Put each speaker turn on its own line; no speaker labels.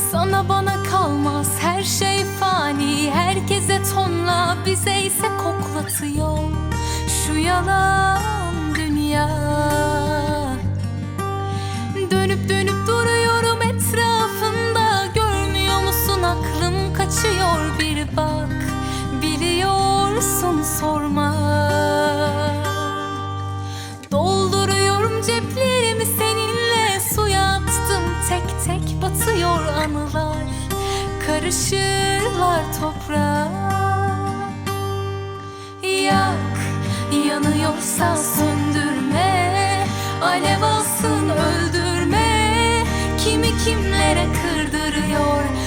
Sana bana kalmaz her şey fani, herkese tonla bize ise koklatıyor şu yalan dünya. Dönüp dönüp duruyorum etrafında, görmüyor musun aklım kaçıyor, bir bak biliyorsun sorma. Dolduruyorum ceplerimi seninle, suya attım tek tek batıyor anılar, karışırlar toprağa. Yak, yanıyorsa söndürme, alev alsın öldürme, kimi kimlere kırdırıyor